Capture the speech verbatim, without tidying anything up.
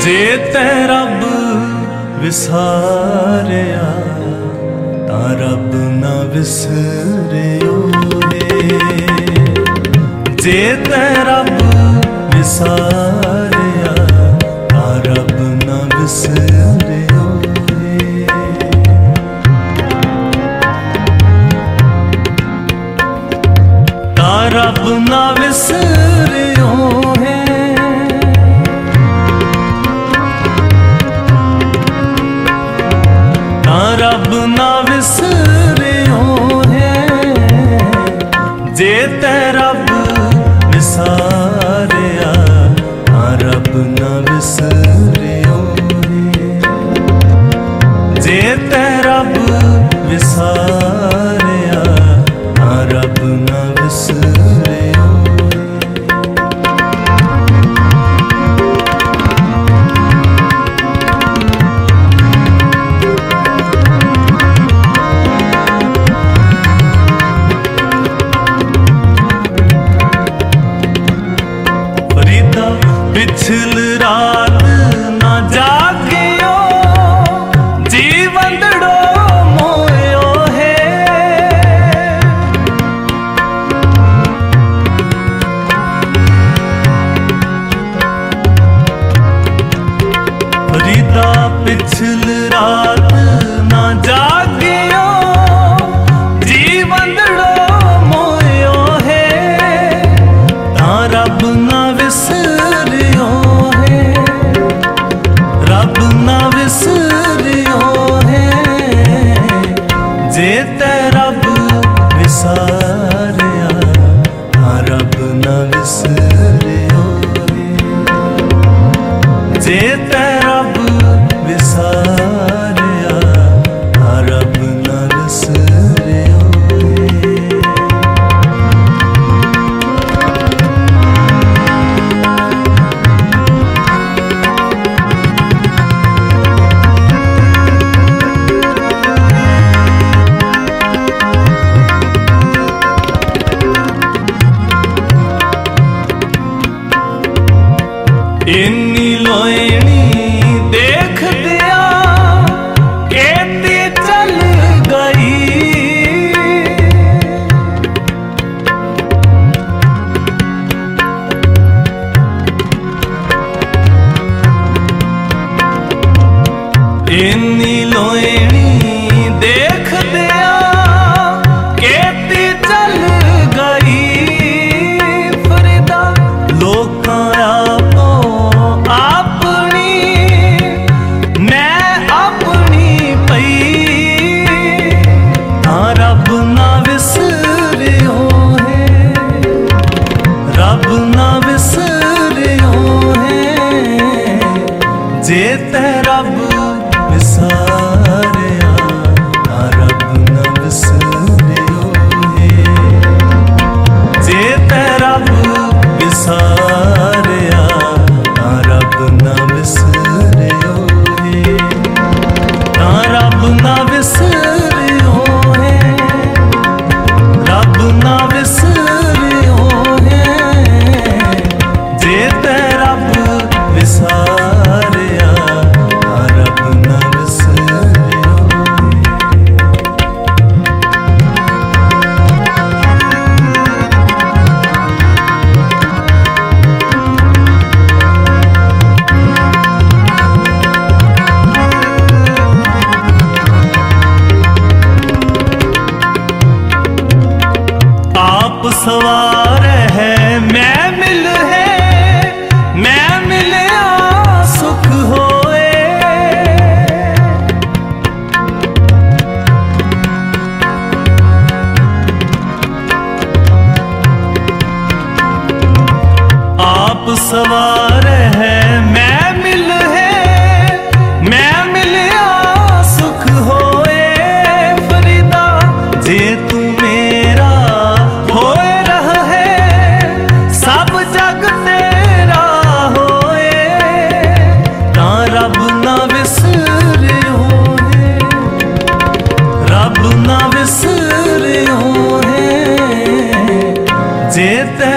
जे तै रब विसारिया तां रब ना विसरियो है। जे तै रब विसारिया तां रब ना विसरियो है। तां रब ना विसरियो है। रब ना विसरियो है। जे तै रब विसारिया तां रब ना विसरियो है। जे तै रब विसारिया तां रब ना विसरियो। पिछल रात ना जागियो जीवंदड़ो मोयो है। फरीदा पिछल रात ना जागियो जीवंदड़ो मोयो है। तां रब ना विसरियो है। रब ना विसरियो है। जे तै रब विसारिया तां रब ना विसरियो है। जे तै रब विसारिया तां रब ना विसरियो है। इन्नी लोयनी देख दिया केती चल गई। इन्नी लोयनी देख दिया केती चल गई। फरीदा लोकां रब ना विसरियो है। जे तै रब विसारिया तां रब ना विसरियो है। जे तै रब विसारिया तां रब ना विसरियो है। तां रब ना विसरियो है। रब ना विसरियो है। जे तै रब विसारिया तां रब ना विसरियो है। आप सवार है मैं मिल है। मैं मिलया सुख होए। आप सवार है मैं मिल है। मैं मिलया सुख होए। फरीदा जे तू मेरा होए रह है सब जग तेरा होए। तां रब ना विसरियो है। रब ना विसरियो है। जे तै